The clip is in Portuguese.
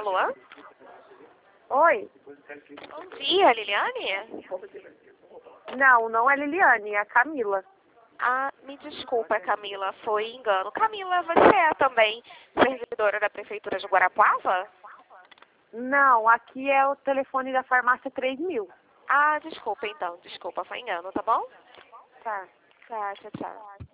Alô? Oi? Bom dia, Liliane? Não, não é Liliane, é a Camila. Ah, me desculpa, Camila, foi engano. Camila, você é também servidora da Prefeitura de Guarapuava? Não, aqui é o telefone da farmácia 3000. Ah, desculpa então, desculpa, foi engano, tá bom? Tá. Tá, tchau, tchau.